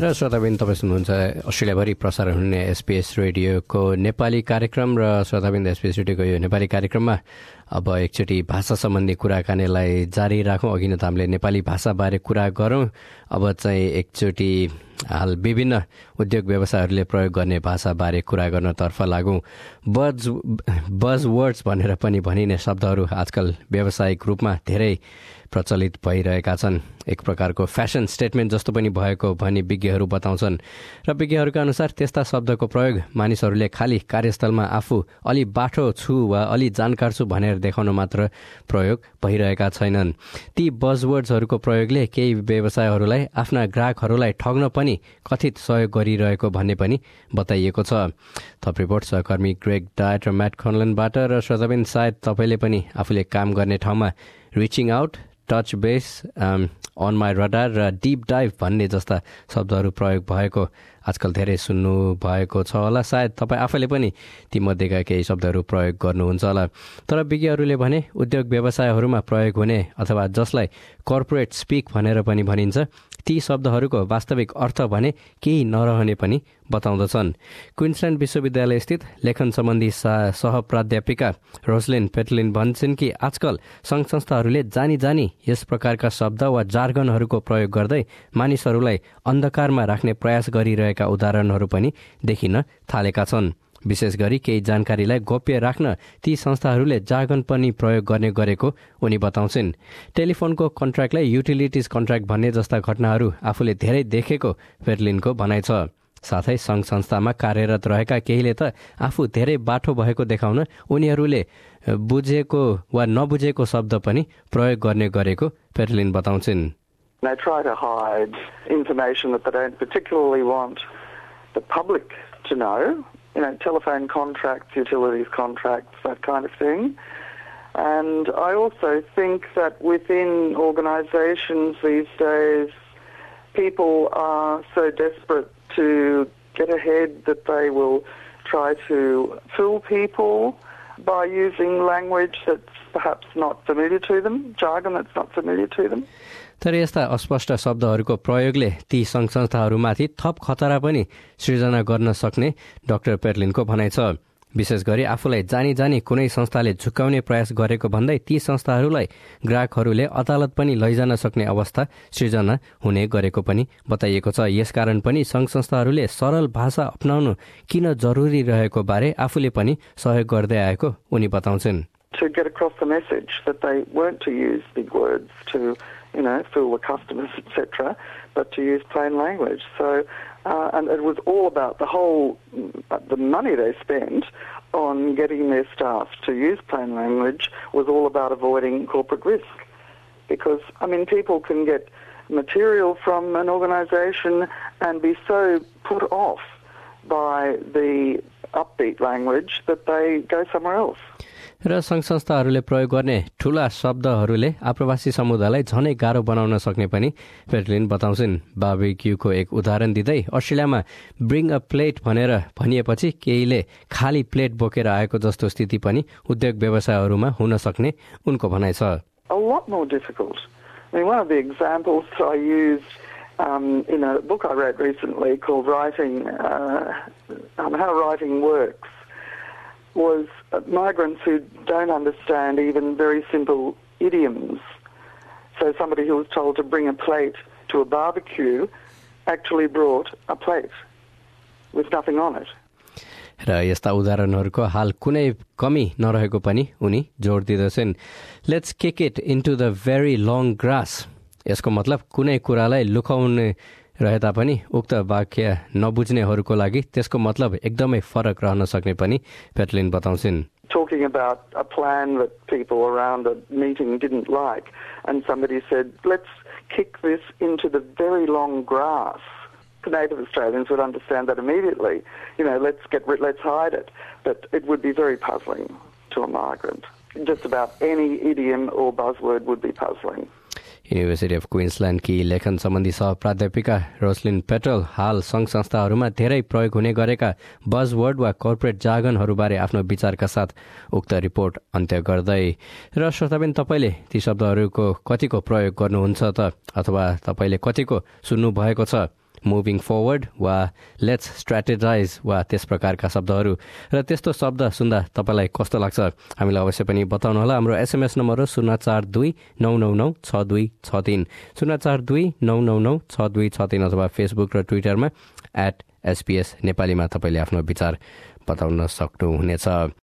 र श्रोताबिन तपाईँ सुन्नुहुन्छ अस्ट्रेलियाभरि प्रसारण हुने SBS रेडियोको नेपाली कार्यक्रम र श्रोताबिन SBS रेडियोको यो नेपाली कार्यक्रममा अब एकचोटि भाषा सम्बन्धी कुराकानीलाई जारी राखौँ। अघि नै त हामीले नेपाली भाषाबारे कुरा गरौँ। अब चाहिँ एकचोटि हाल विभिन्न उद्योग व्यवसायहरूले प्रयोग गर्ने भाषाबारे कुरा गर्नतर्फ लागौँ। बज वर्ड्स भनेर पनि भनिने शब्दहरू आजकल व्यावसायिक रूपमा धेरै प्रचलित भइरहेका छन्। एक प्रकारको फ्यासन स्टेटमेन्ट जस्तो पनि भएको भनी विज्ञहरू बताउँछन् र विज्ञहरूका अनुसार त्यस्ता शब्दको प्रयोग मानिसहरूले खालि कार्यस्थलमा आफू अलि बाठो छु वा अलि जानकार छु भनेर देखाउन मात्र प्रयोग भइरहेका छैनन्। ती बजवर्ड्सहरूको प्रयोगले केही व्यवसायहरूलाई आफ्ना ग्राहकहरूलाई ठग्न पनि कथित सहयोग गरिरहेको भन्ने पनि बताइएको छ। थप रिपोर्ट सहकर्मी ग्रेग डायट र म्याट कनलनबाट। र श्रोताबिन सायद तपाईँले पनि आफूले काम गर्ने ठाउँमा reaching out, touch base, on my radar र डिप डाइभ भन्ने जस्ता शब्दहरू प्रयोग भएको आजकल धेरै सुन्नु भएको छ होला। सायद तपाईँ आफैले पनि तीमध्येका केही शब्दहरू प्रयोग गर्नुहुन्छ होला। तर विज्ञहरूले भने उद्योग व्यवसायहरूमा प्रयोग हुने अथवा जसलाई कर्पोरेट स्पिक भनेर पनि भनिन्छ ती शब्दहरूको वास्तविक अर्थ भने केही नरहने पनि बताउँदछन्। क्विन्सल्यान्ड विश्वविद्यालय स्थित लेखन सम्बन्धी सहप्राध्यापिका रोसलिन पेटलिन भन्छन् कि आजकल सङ्घ संस्थाहरूले जानी यस प्रकारका शब्द वा जार्गनहरूको प्रयोग गर्दै मानिसहरूलाई अन्धकारमा राख्ने प्रयास गरिरहेका उदाहरणहरू पनि देखिन थालेका छन्। विशेष गरी केही जानकारीलाई गोप्य राख्न ती संस्थाहरूले जार्गन पनि प्रयोग गर्ने गरेको उनी बताउँछिन्। टेलिफोनको कन्ट्र्याक्टलाई युटिलिटिज कन्ट्र्याक्ट भन्ने जस्ता घटनाहरू आफूले धेरै देखेको पेटलिनको भनाइ छ। साथै सङ्घ संस्थामा कार्यरत रहेका केहीले त आफू धेरै बाठो भएको देखाउन उनीहरूले बुझेको वा नबुझेको शब्द पनि प्रयोग गर्ने गरेको पेटलिन बताउँछिन्। They try to hide information that they don't particularly want the public to know. Telephone contracts, utilities contracts, that kind of thing. And I also think that within organisations these days, people are so desperate to get ahead that they will try to fool people by using language that's perhaps not familiar to them, jargon that's not familiar to them. तर यस्ता अस्पष्ट शब्दहरूको प्रयोगले ती सङ्घ संस्थाहरूमाथि थप खतरा पनि सृजना गर्न सक्ने डाक्टर पेटलिनको भनाइ छ। विशेष गरी आफूलाई जानी कुनै संस्थाले झुक्काउने प्रयास गरेको भन्दै ती संस्थाहरूलाई ग्राहकहरूले अदालत पनि लैजान सक्ने अवस्था सृजना हुने गरेको पनि बताइएको छ। यसकारण पनि सङ्घ संस्थाहरूले सरल भाषा अपनाउनु किन जरुरी रहेको बारे आफूले पनि सहयोग गर्दै आएको उनी बताउँछन्। To get across the message that they weren't to use big words to fool the customers, etc., but to use plain language. So, and it was all about the money they spent on getting their staff to use plain language was all about avoiding corporate risk. Because, people can get material from an organisation and be so put off by the upbeat language that they go somewhere else. र सङ्घ संस्थाहरूले प्रयोग गर्ने ठूला शब्दहरूले आप्रवासी समुदायलाई झनै गाह्रो बनाउन सक्ने पनि पेटलिन बताउँछिन्। बार्बिक्यूको एक उदाहरण दिँदै अस्ट्रेलियामा ब्रिङ अ प्लेट भनेर भनिएपछि केहीले खाली प्लेट बोकेर आएको जस्तो स्थिति पनि उद्योग व्यवसायहरूमा हुन सक्ने उनको भनाइ छ। A lot more difficult. One of the examples I used in a book I read recently called How Writing Works was migrants who don't understand even very simple idioms. So somebody who was told to bring a plate to a barbecue actually brought a plate with nothing on it. र यस्ता उदाहरणहरूको हाल कुनै कमी नरहेको पनि उनी जोड दिँदछन्। Let's kick it into the very long grass. यसको मतलब कुनै कुरालाई लुकाउने रहे तापनि उक्त वाक्य नबुझ्नेहरूको लागि त्यसको मतलब एकदमै फरक रहन सक्ने पनि पेटलिन बताउँछिन्। Talking about a plan that people around a meeting didn't like, and somebody said, let's kick this into the very long grass. Native Australians would understand that immediately. Let's hide it. But it would be very puzzling to a migrant. Just about any idiom or buzzword would be puzzling. University of क्विन्सल्यान्डकी लेखन सम्बन्धी सहप्राध्यापिका Roslin petal हाल सङ्घ संस्थाहरूमा धेरै प्रयोग हुने गरेका बजवर्ड वा कर्पोरेट जार्गनहरूबारे आफ्नो विचारका साथ उक्त रिपोर्ट अन्त्य गर्दै। र श्रोताबिन तपाईँले ती शब्दहरूको कतिको प्रयोग गर्नुहुन्छ त अथवा तपाईँले कतिको सुन्नु भएको छ मुभिङ फरवर्ड वा लेट्स स्ट्राटेजाइज वा त्यस प्रकारका शब्दहरू र त्यस्तो शब्द सुन्दा तपाईँलाई कस्तो लाग्छ हामीलाई अवश्य पनि बताउनुहोला। हाम्रो SMS नम्बर हो 042-999-6263 042-999-6263 अथवा फेसबुक र ट्विटरमा @SPS नेपालीमा तपाईँले आफ्नो विचार बताउन सक्नुहुनेछ।